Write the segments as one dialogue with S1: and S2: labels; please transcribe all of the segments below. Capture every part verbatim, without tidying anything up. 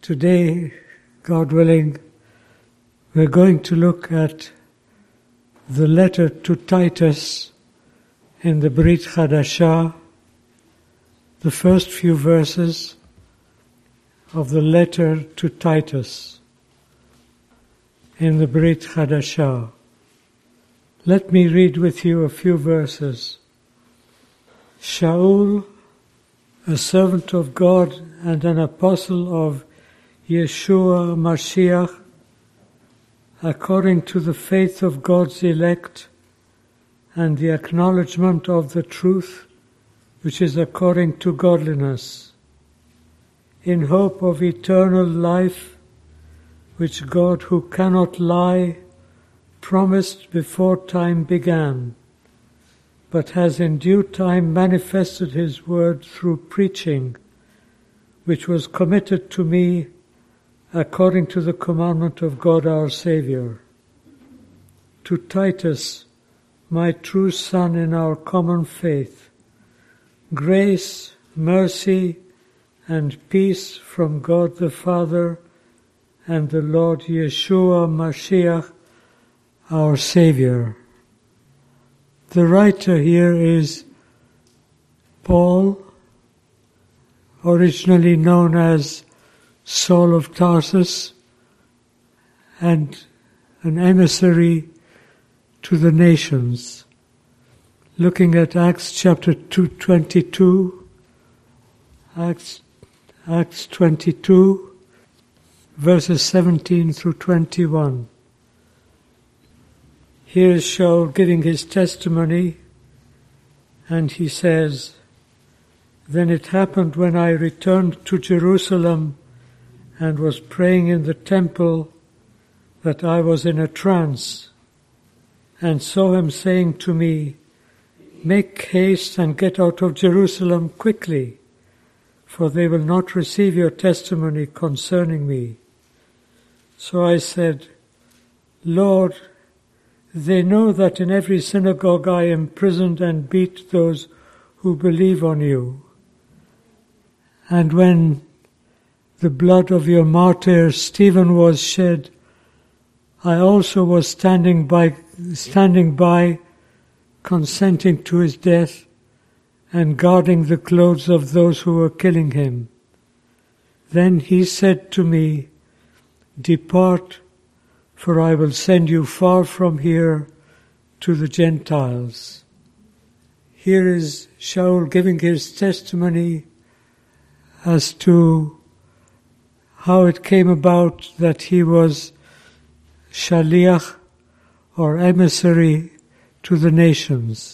S1: Today, God willing, we're going to look at the letter to Titus in the Brit Chadashah, the first few verses of the letter to Titus in the Brit Chadashah. Let me read with you a few verses. Shaul, a servant of God and an apostle of Yeshua Mashiach, according to the faith of God's elect and the acknowledgement of the truth, which is according to godliness, in hope of eternal life, which God, who cannot lie, promised before time began, but has in due time manifested his word through preaching, which was committed to me according to the commandment of God our Saviour. To Titus, my true son in our common faith, grace, mercy, and peace from God the Father and the Lord Yeshua Mashiach, our Saviour. The writer here is Paul, originally known as Saul of Tarsus, and an emissary to the nations. Looking at Acts chapter two twenty-two, Acts, Acts twenty-two, verses seventeen through twenty-one. Here is Shaul giving his testimony, and he says, "Then it happened when I returned to Jerusalem and was praying in the temple that I was in a trance, and saw him saying to me, 'Make haste and get out of Jerusalem quickly, for they will not receive your testimony concerning me.' So I said, 'Lord, they know that in every synagogue I imprisoned and beat those who believe on you. And when the blood of your martyr Stephen was shed, I also was standing by, standing by, consenting to his death and guarding the clothes of those who were killing him. Then he said to me, Depart, for I will send you far from here to the Gentiles.'" Here is Shaul giving his testimony as to how it came about that he was shaliach, or emissary, to the nations.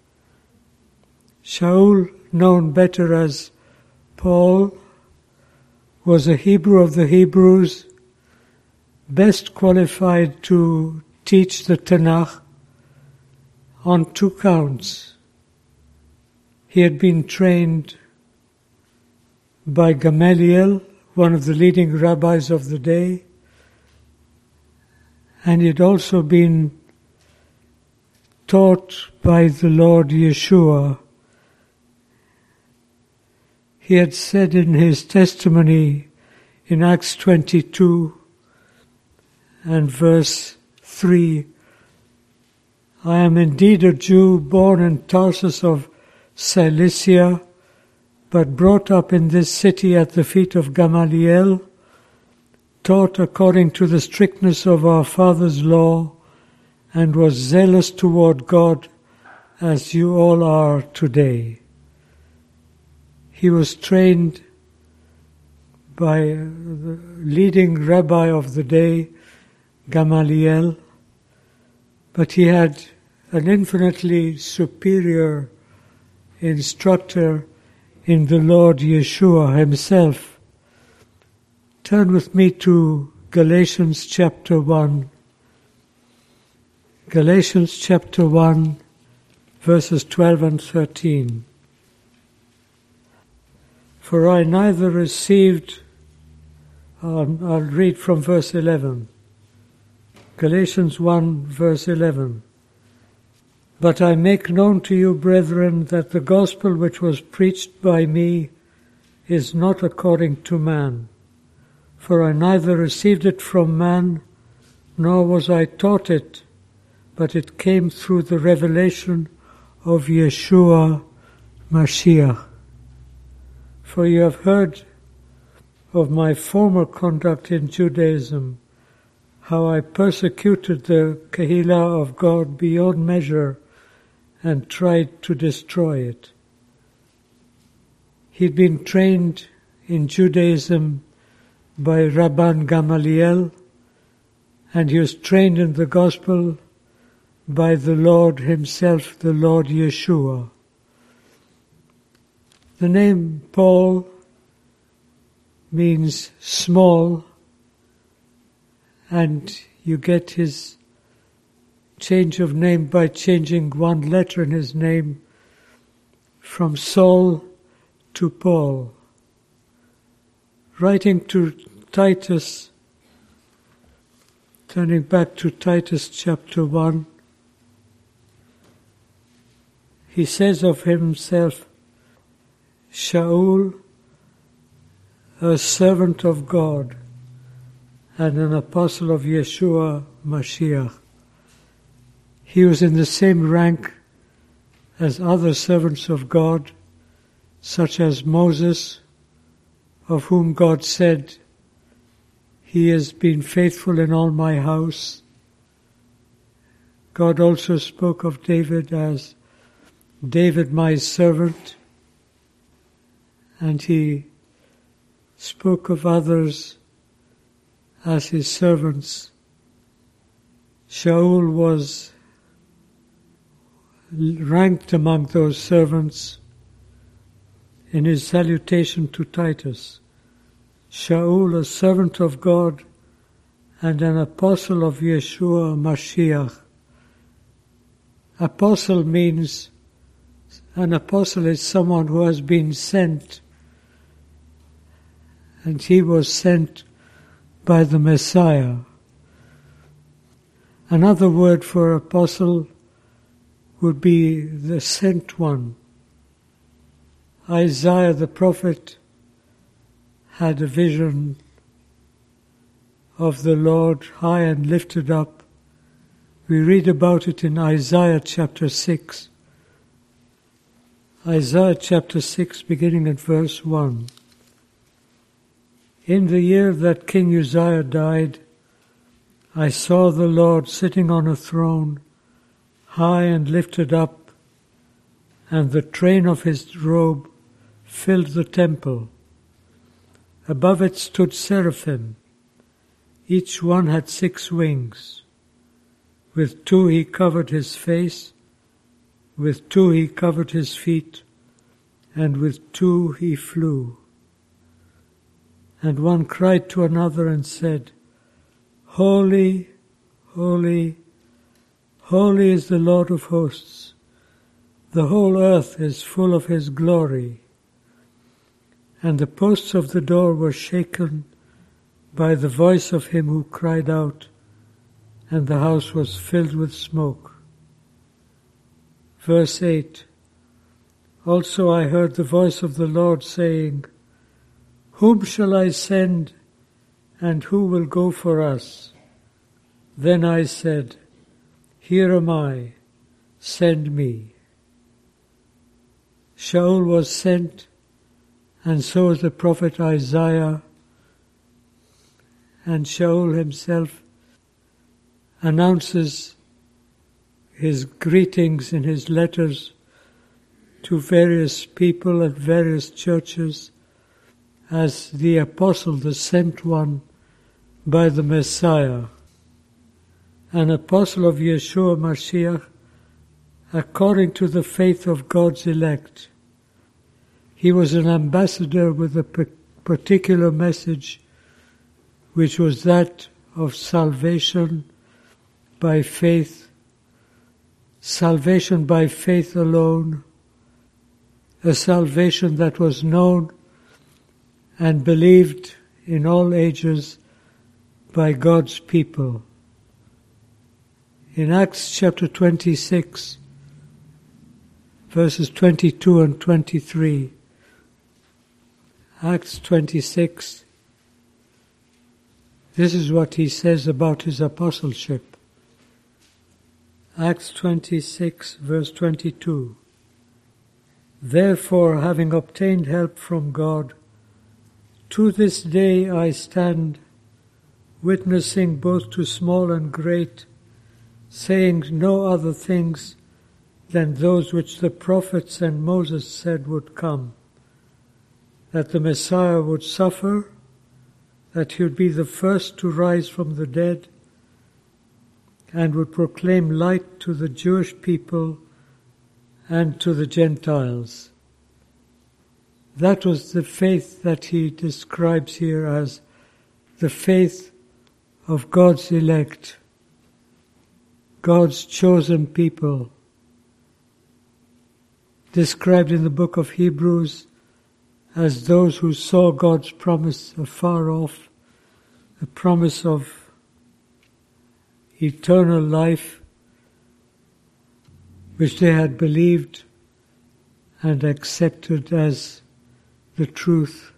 S1: Shaul, known better as Paul, was a Hebrew of the Hebrews, best qualified to teach the Tanakh on two counts. He had been trained by Gamaliel, one of the leading rabbis of the day, and he had also been taught by the Lord Yeshua. He had said in his testimony in Acts twenty-two and verse three, "I am indeed a Jew born in Tarsus of Cilicia, but brought up in this city at the feet of Gamaliel, taught according to the strictness of our father's law, and was zealous toward God as you all are today." He was trained by the leading rabbi of the day, Gamaliel, but he had an infinitely superior instructor in the Lord Yeshua himself. Turn with me to Galatians chapter one. Galatians chapter one, verses twelve and thirteen. "For I neither received," um, I'll read from verse eleven. Galatians one, verse eleven. "But I make known to you, brethren, that the gospel which was preached by me is not according to man. For I neither received it from man, nor was I taught it, but it came through the revelation of Yeshua Mashiach. For you have heard of my former conduct in Judaism, how I persecuted the Kehillah of God beyond measure and tried to destroy it. He'd been trained in Judaism by Rabban Gamaliel, and he was trained in the gospel by the Lord himself, the Lord Yeshua. The name Paul means small, and you get his change of name by changing one letter in his name from Saul to Paul. Writing to Titus, turning back to Titus chapter one, he says of himself, Shaul, a servant of God and an apostle of Yeshua Mashiach. He was in the same rank as other servants of God, such as Moses, of whom God said, He has been faithful in all my house. God also spoke of David as David my servant, and he spoke of others as his servants. Shaul was ranked among those servants in his salutation to Titus. Shaul, a servant of God and an apostle of Yeshua Mashiach. Apostle means, an apostle is someone who has been sent, and he was sent by the Messiah. Another word for apostle would be the sent one. Isaiah the prophet had a vision of the Lord high and lifted up. We read about it in Isaiah chapter six. Isaiah chapter six, beginning at verse one. In the year that King Uzziah died, I saw the Lord sitting on a throne, high and lifted up, and the train of his robe filled the temple. Above it stood seraphim. Each one had six wings. With two he covered his face, with two he covered his feet, and with two he flew. And one cried to another and said, Holy, holy, holy is the Lord of hosts. The whole earth is full of his glory. And the posts of the door were shaken by the voice of him who cried out, and the house was filled with smoke. Verse eight. Also I heard the voice of the Lord saying, Whom shall I send, and who will go for us? Then I said, Here am I, send me. Shaul was sent, and so was the prophet Isaiah, and Shaul himself announces his greetings in his letters to various people at various churches as the apostle, the sent one by the Messiah, an apostle of Yeshua Mashiach according to the faith of God's elect. He was an ambassador with a particular message, which was that of salvation by faith, salvation by faith alone, a salvation that was known and believed in all ages by God's people. In Acts chapter twenty-six, verses twenty-two and twenty-three, Acts twenty-six, This is what he says about his apostleship. Acts twenty-six, verse twenty-two. Therefore, having obtained help from God, to this day I stand, witnessing both to small and great, saying no other things than those which the prophets and Moses said would come, that the Messiah would suffer, that he would be the first to rise from the dead, and would proclaim light to the Jewish people and to the Gentiles. That was the faith that he describes here as the faith of God's elect, God's chosen people, described in the book of Hebrews as those who saw God's promise afar off, the promise of eternal life, which they had believed and accepted as the truth.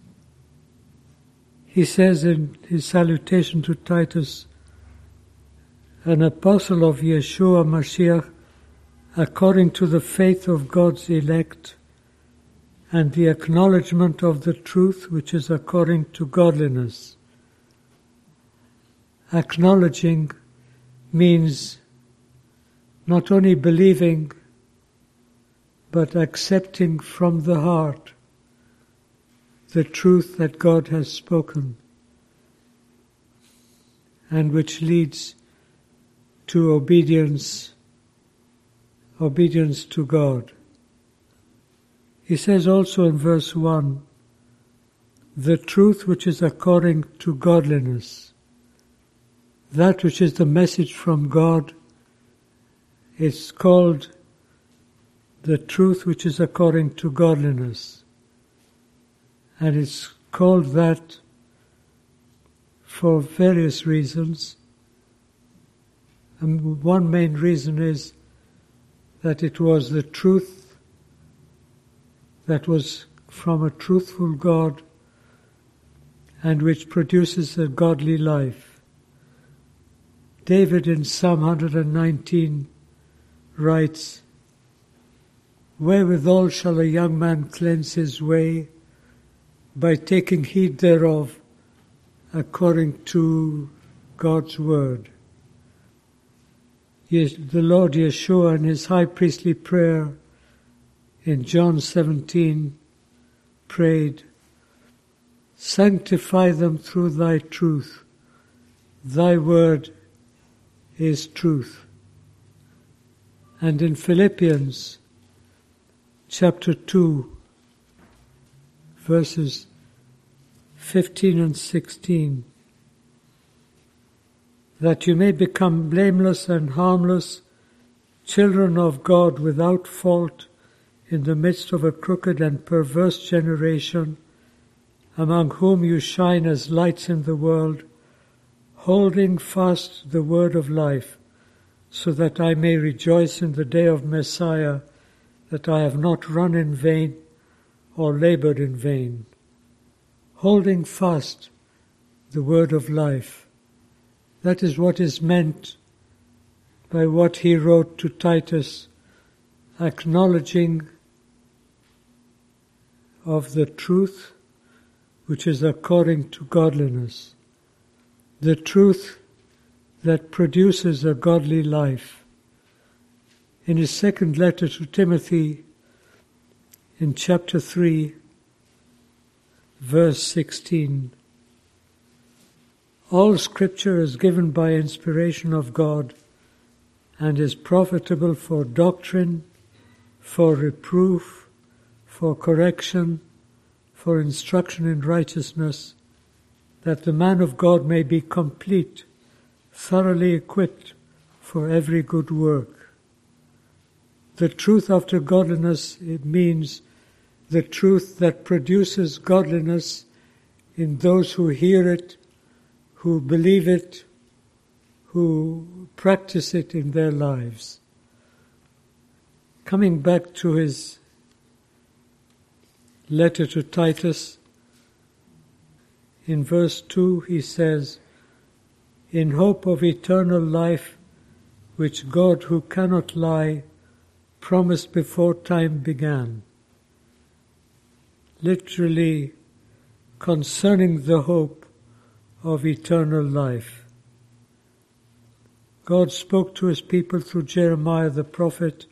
S1: He says in his salutation to Titus, an apostle of Yeshua Mashiach, according to the faith of God's elect and the acknowledgement of the truth which is according to godliness. Acknowledging means not only believing, but accepting from the heart the truth that God has spoken and which leads to obedience, obedience to God. He says also in verse one, the truth which is according to godliness, that which is the message from God, is called the truth which is according to godliness. And it's called that for various reasons. And one main reason is that it was the truth that was from a truthful God and which produces a godly life. David in Psalm one nineteen writes, wherewithal shall a young man cleanse his way? By taking heed thereof, according to God's word. Yes, the Lord Yeshua in his high priestly prayer in John seventeen prayed, sanctify them through thy truth. Thy word is truth. And in Philippians chapter two, verses fifteen and sixteen, that you may become blameless and harmless, children of God without fault, in the midst of a crooked and perverse generation, among whom you shine as lights in the world, holding fast the word of life, so that I may rejoice in the day of Messiah, that I have not run in vain or labored in vain. Holding fast the word of life. That is what is meant by what he wrote to Titus, acknowledging of the truth which is according to godliness, the truth that produces a godly life. In his second letter to Timothy, in chapter three, verse sixteen, all Scripture is given by inspiration of God and is profitable for doctrine, for reproof, for correction, for instruction in righteousness, that the man of God may be complete, thoroughly equipped for every good work. The truth after godliness, it means the truth that produces godliness in those who hear it, who believe it, who practice it in their lives. Coming back to his letter to Titus, in verse two he says, in hope of eternal life, which God, who cannot lie, promised before time began. Literally, concerning the hope of eternal life. God spoke to his people through Jeremiah the prophet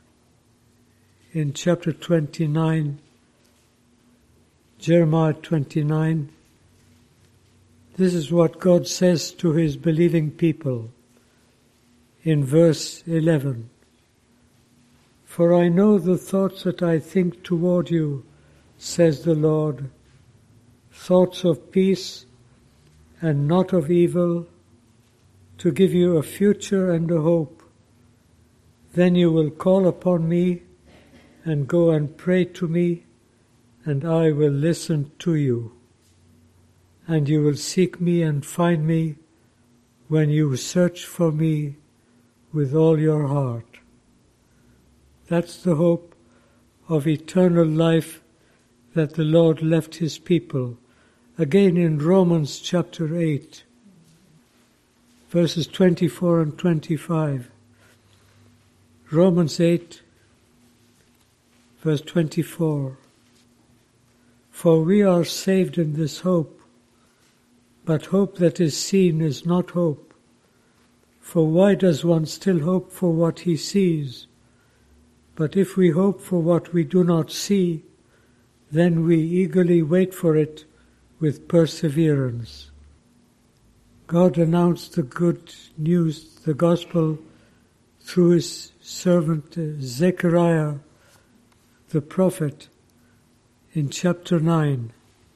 S1: in chapter twenty-nine, Jeremiah twenty-nine. This is what God says to his believing people in verse eleven. For I know the thoughts that I think toward you, says the Lord, thoughts of peace and not of evil, to give you a future and a hope. Then you will call upon me and go and pray to me, and I will listen to you. And you will seek me and find me when you search for me with all your heart. That's the hope of eternal life that the Lord left his people. Again in Romans chapter eight, verses twenty-four and twenty-five. Romans eight, verse twenty-four. For we are saved in this hope, but hope that is seen is not hope. For why does one still hope for what he sees? But if we hope for what we do not see, then we eagerly wait for it with perseverance. God announced the good news, the gospel, through his servant Zechariah, the prophet, in chapter nine.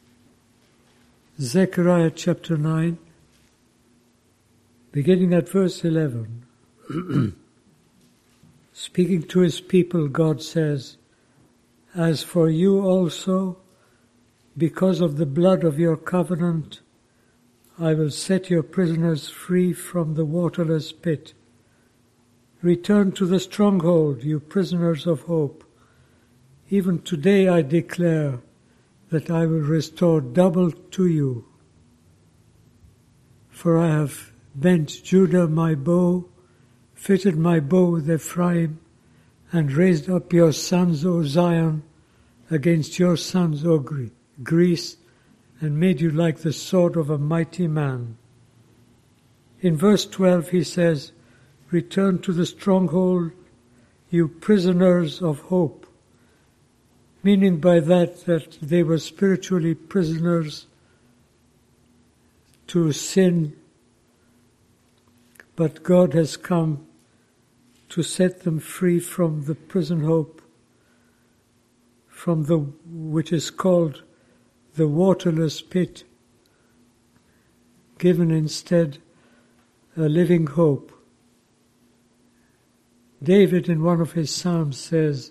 S1: Zechariah chapter nine, beginning at verse eleven. Speaking to his people, God says, As for you also, because of the blood of your covenant, I will set your prisoners free from the waterless pit. Return to the stronghold, you prisoners of hope. Even today I declare that I will restore double to you. For I have bent Judah my bow, fitted my bow with Ephraim, and raised up your sons, O Zion, against your sons, O Greece, and made you like the sword of a mighty man. In verse twelve he says, Return to the stronghold, you prisoners of hope. Meaning by that that they were spiritually prisoners to sin, but God has come to set them free from the prison hope, from the which is called the waterless pit, given instead a living hope. David in one of his psalms says,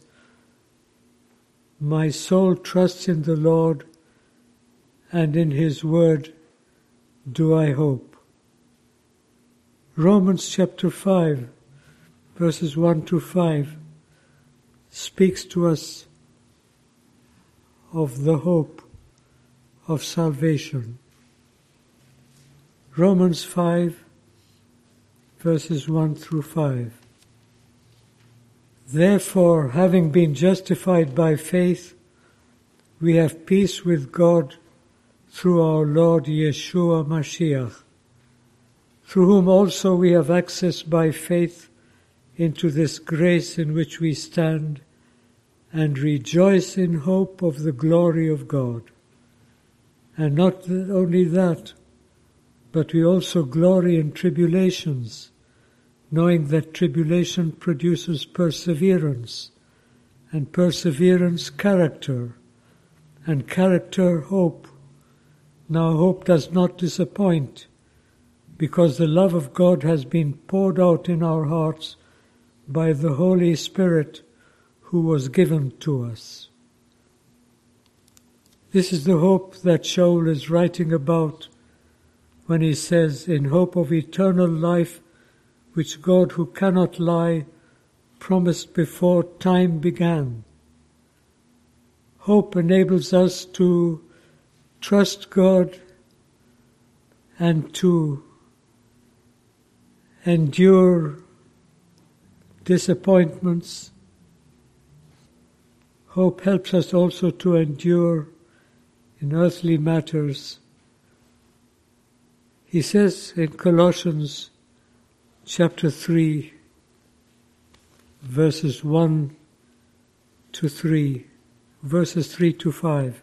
S1: My soul trusts in the Lord, and in his word do I hope. Romans chapter five, verses one to five, speaks to us of the hope of salvation. Romans five, verses one through five. Therefore, having been justified by faith, we have peace with God through our Lord Yeshua Mashiach, through whom also we have access by faith into this grace in which we stand, and rejoice in hope of the glory of God. And not only that, but we also glory in tribulations, knowing that tribulation produces perseverance, and perseverance character, and character hope. Now hope does not disappoint, because the love of God has been poured out in our hearts by the Holy Spirit who was given to us. This is the hope that Shaul is writing about when he says, in hope of eternal life, which God, who cannot lie, promised before time began. Hope enables us to trust God and to endure disappointments. Hope helps us also to endure in earthly matters. He says in Colossians chapter three, verses one to three, verses three to five,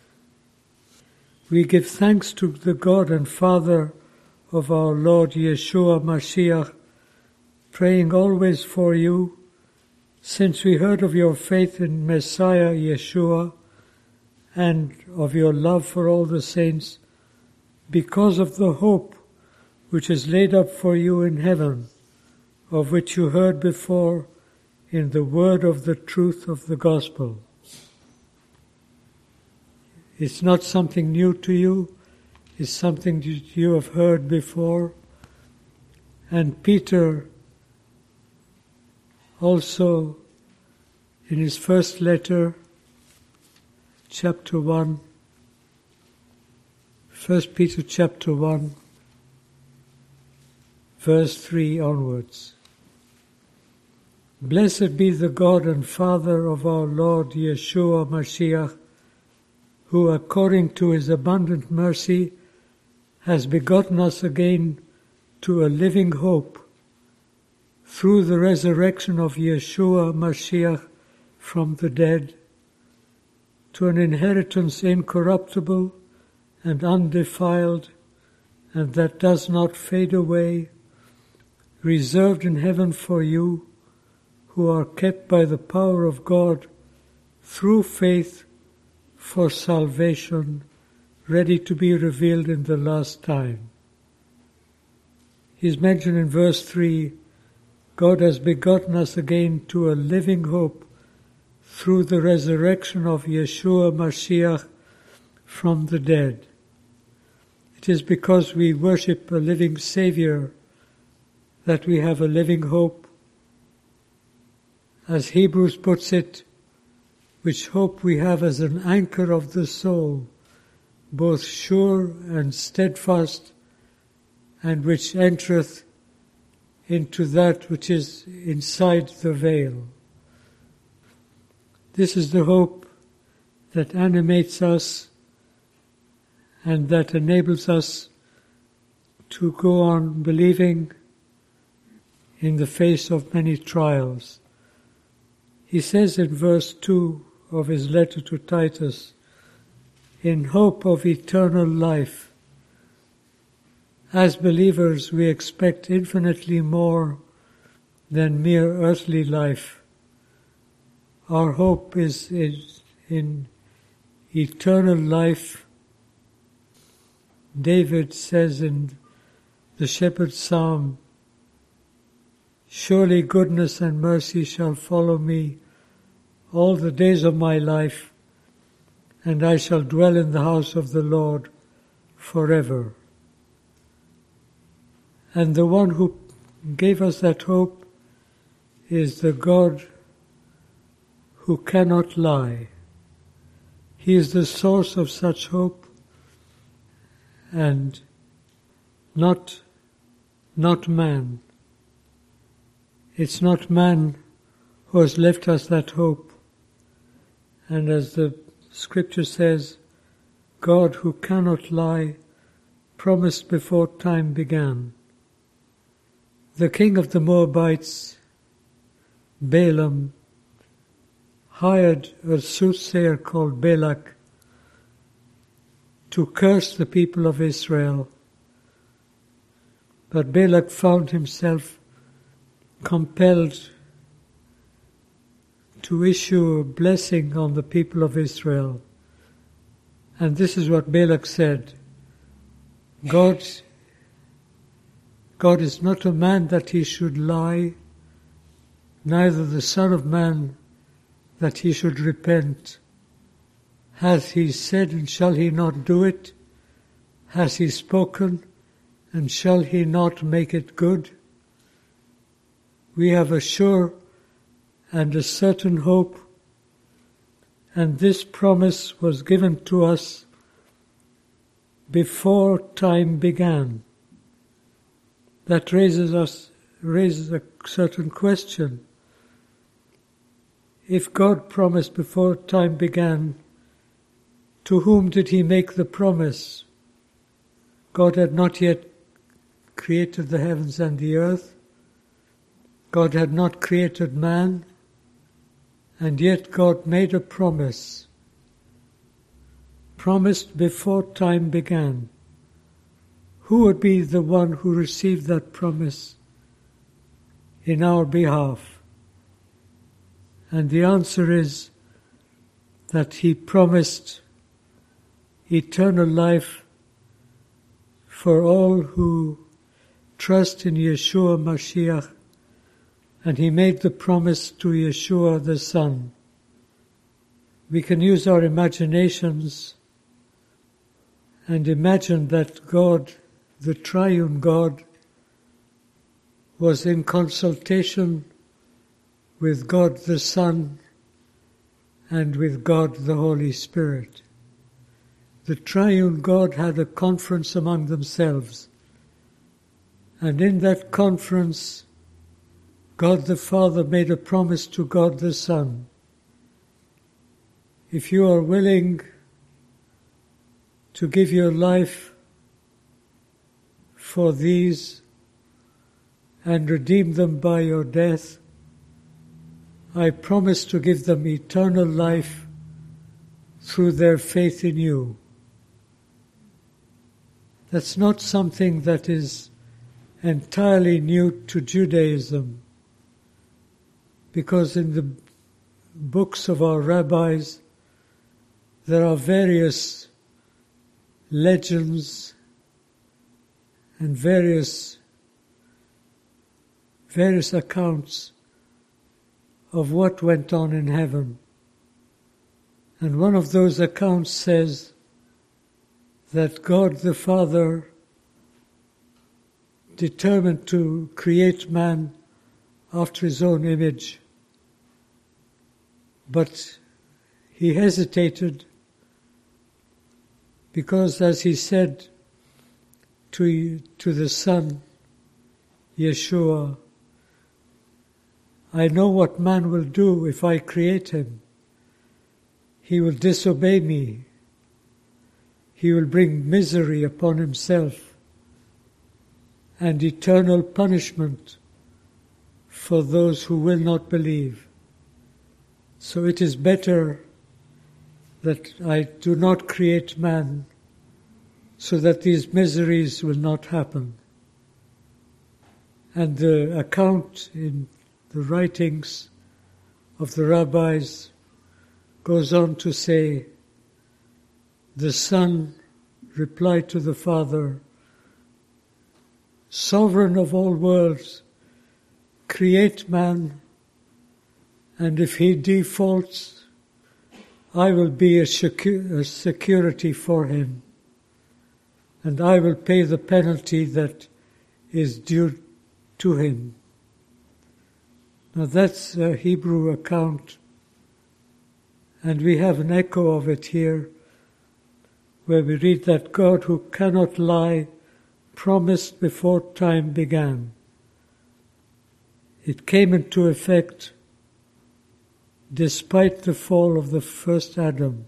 S1: we give thanks to the God and Father of our Lord Yeshua Mashiach, praying always for you, since we heard of your faith in Messiah Yeshua and of your love for all the saints, because of the hope which is laid up for you in heaven, of which you heard before in the word of the truth of the gospel. It's not something new to you, it's something that you have heard before. And Peter also, in his first letter, chapter one, First Peter chapter one, verse three onwards. Blessed be the God and Father of our Lord Yeshua Mashiach, who according to his abundant mercy has begotten us again to a living hope through the resurrection of Yeshua Mashiach from the dead, to an inheritance incorruptible and undefiled, and that does not fade away, reserved in heaven for you, who are kept by the power of God through faith for salvation, ready to be revealed in the last time. He's mentioned in verse three, God has begotten us again to a living hope through the resurrection of Yeshua Mashiach from the dead. It is because we worship a living Savior that we have a living hope. As Hebrews puts it, which hope we have as an anchor of the soul, both sure and steadfast, and which entereth into that which is inside the veil. This is the hope that animates us and that enables us to go on believing in the face of many trials. He says in verse two of his letter to Titus, in hope of eternal life. As believers, we expect infinitely more than mere earthly life. Our hope is, is in eternal life. David says in the Shepherd's Psalm, surely goodness and mercy shall follow me all the days of my life, and I shall dwell in the house of the Lord forever. And the one who gave us that hope is the God who cannot lie. He is the source of such hope, and not, not man. It's not man who has left us that hope. And as the scripture says, God who cannot lie promised before time began. The king of the Moabites, Balaam, hired a soothsayer called Balak to curse the people of Israel. But Balak found himself compelled to issue a blessing on the people of Israel. And this is what Balak said, God God is not a man that he should lie, neither the Son of Man that he should repent. Hath he said, and shall he not do it? Has he spoken, and shall he not make it good? We have a sure and a certain hope, and this promise was given to us before time began, that raises us raises a certain question. If God promised before time began, to whom did he make the promise? God had not yet created the heavens and the earth. God had not created man, and yet God made a promise, promised before time began. Who would be the one who received that promise in our behalf? And the answer is that he promised eternal life for all who trust in Yeshua Mashiach, and he made the promise to Yeshua the Son. We can use our imaginations and imagine that God, the triune God, was in consultation with God the Son and with God the Holy Spirit. The triune God had a conference among themselves, and in that conference God the Father made a promise to God the Son. If you are willing to give your life for these and redeem them by your death, I promise to give them eternal life through their faith in you. That's not something that is entirely new to Judaism, because in the books of our rabbis there are various legends and various various accounts of what went on in heaven. And one of those accounts says that God the Father determined to create man after his own image, but he hesitated because, as he said to, to the Son, Yeshua, I know what man will do if I create him. He will disobey me. He will bring misery upon himself and eternal punishment for those who will not believe. So it is better that I do not create man so that these miseries will not happen. And the account in the writings of the rabbis goes on to say, the Son replied to the Father, Sovereign of all worlds, create man, and if he defaults, I will be a, secu- a security for him, and I will pay the penalty that is due to him. Now that's a Hebrew account, and we have an echo of it here, where we read that God, who cannot lie, promised before time began. It came into effect despite the fall of the first Adam.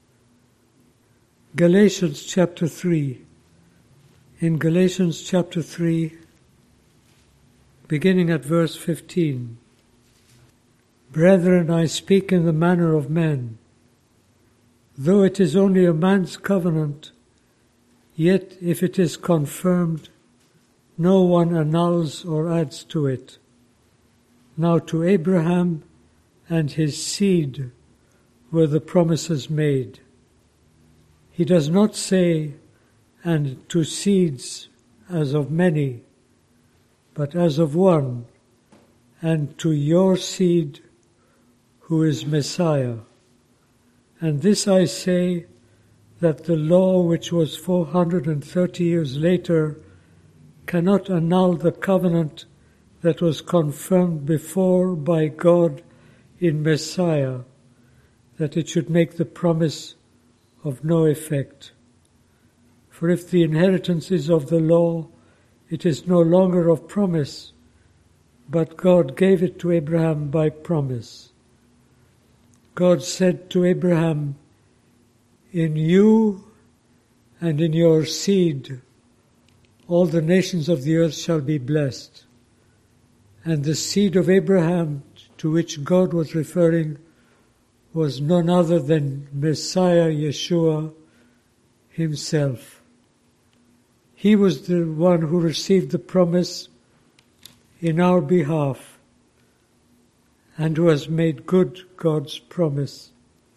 S1: Galatians chapter three. In Galatians chapter three, beginning at verse fifteen. Brethren, I speak in the manner of men. Though it is only a man's covenant, yet if it is confirmed, no one annuls or adds to it. Now to Abraham and his seed were the promises made. He does not say, and to seeds as of many, but as of one, and to your seed who is Messiah. And this I say, that the law which was four hundred and thirty years later cannot annul the covenant that was confirmed before by God in Messiah, that it should make the promise of no effect. For if the inheritance is of the law, it is no longer of promise, but God gave it to Abraham by promise. God said to Abraham, "In you and in your seed all the nations of the earth shall be blessed." And the seed of Abraham, to which God was referring, was none other than Messiah Yeshua himself. He was the one who received the promise in our behalf and who has made good God's promise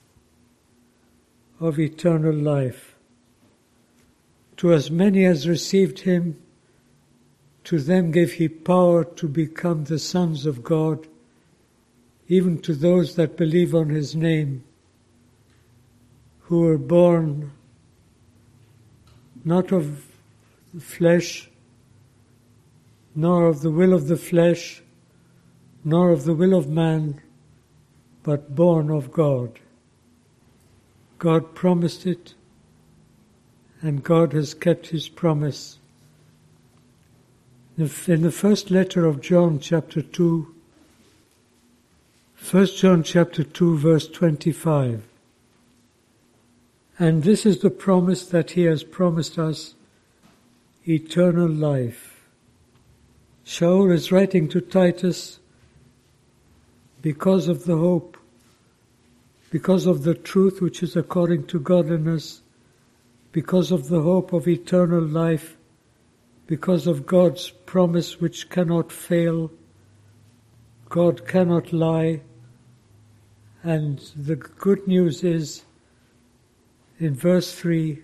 S1: of eternal life. To as many as received him, to them gave he power to become the sons of God, even to those that believe on his name, who were born not of the flesh, nor of the will of the flesh, nor of the will of man, but born of God. God promised it, and God has kept his promise. In the first letter of John, chapter two, First John chapter two, verse twenty-five. And this is the promise that he has promised us, eternal life. Shaul is writing to Titus because of the hope, because of the truth which is according to godliness, because of the hope of eternal life, because of God's promise which cannot fail. God cannot lie. And the good news is, in verse three,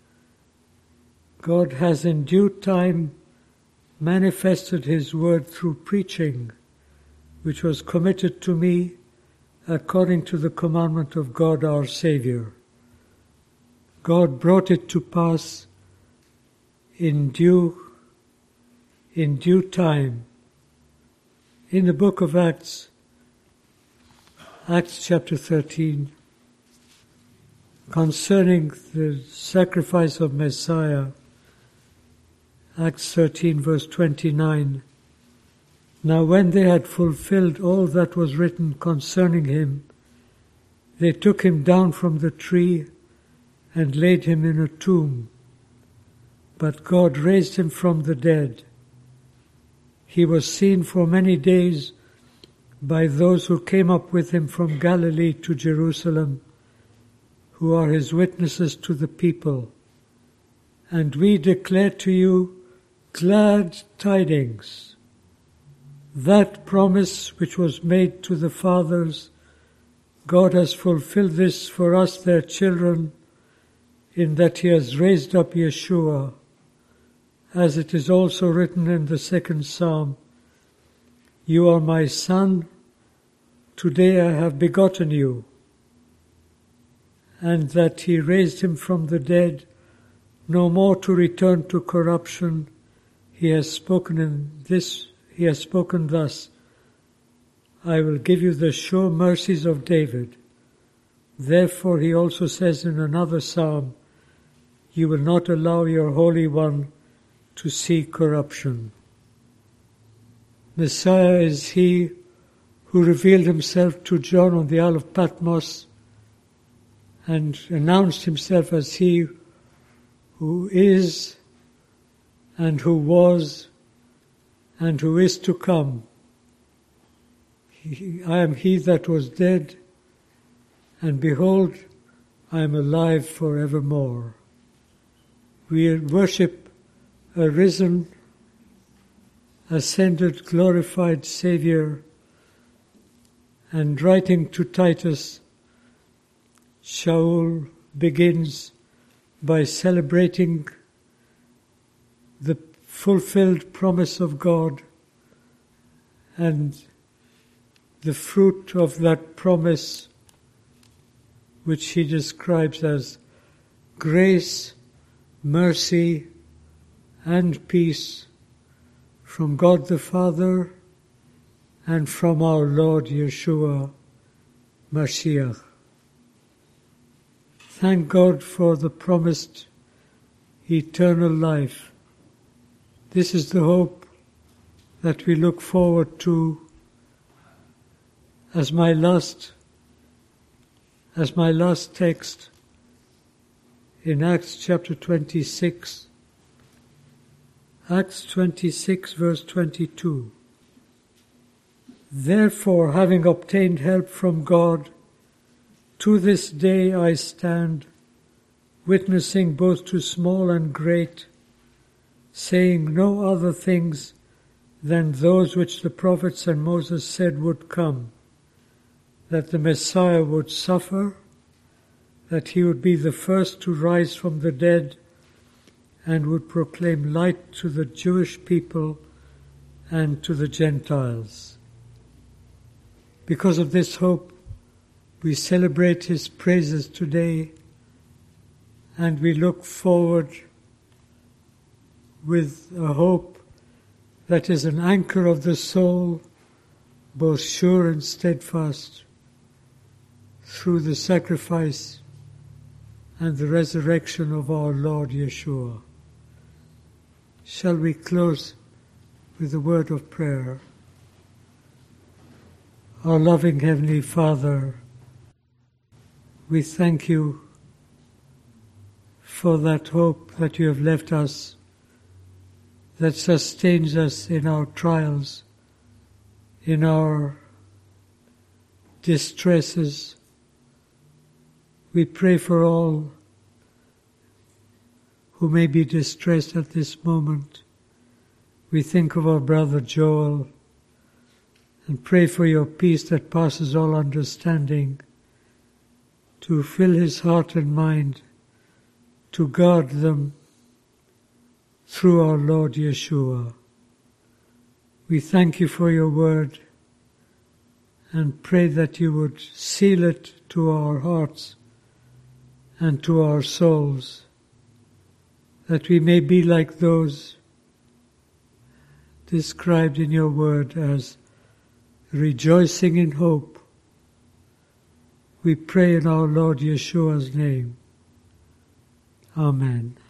S1: God has in due time manifested his word through preaching, which was committed to me according to the commandment of God our Saviour. God brought it to pass in due, in due time. In the book of Acts, Acts chapter thirteen, concerning the sacrifice of Messiah, Acts thirteen verse twenty-nine, now when they had fulfilled all that was written concerning him, they took him down from the tree and laid him in a tomb. But God raised him from the dead. He was seen for many days by those who came up with him from Galilee to Jerusalem, who are his witnesses to the people. And we declare to you glad tidings. That promise which was made to the fathers, God has fulfilled this for us, their children, in that he has raised up Yeshua, as it is also written in the second Psalm, "You are my son, today I have begotten you." And that he raised him from the dead, no more to return to corruption. He has spoken in this, he has spoken thus, "I will give you the sure mercies of David." Therefore he also says in another psalm, "You will not allow your Holy One to see corruption." Messiah is he who revealed himself to John on the Isle of Patmos and announced himself as he who is and who was and who is to come. He, I am he that was dead, and behold, I am alive forevermore. We worship a risen, ascended, glorified Saviour, and writing to Titus, Shaul begins by celebrating the fulfilled promise of God and the fruit of that promise, which he describes as grace, mercy, and peace from God the Father and from our Lord Yeshua Mashiach. Thank God for the promised eternal life. This is the hope that we look forward to as my last, as my last text in Acts chapter twenty-six. Acts twenty-six verse twenty-two. Therefore, having obtained help from God, to this day I stand, witnessing both to small and great, saying no other things than those which the prophets and Moses said would come, that the Messiah would suffer, that he would be the first to rise from the dead, and would proclaim light to the Jewish people and to the Gentiles. Because of this hope, we celebrate his praises today, and we look forward with a hope that is an anchor of the soul, both sure and steadfast, through the sacrifice and the resurrection of our Lord Yeshua. Shall we close with a word of prayer? Our loving Heavenly Father, we thank you for that hope that you have left us, that sustains us in our trials, in our distresses. We pray for all who may be distressed at this moment. We think of our brother Joel and pray for your peace that passes all understanding to fill his heart and mind, to guard them through our Lord Yeshua. We thank you for your word and pray that you would seal it to our hearts and to our souls, that we may be like those described in your word as rejoicing in hope. We pray in our Lord Yeshua's name. Amen.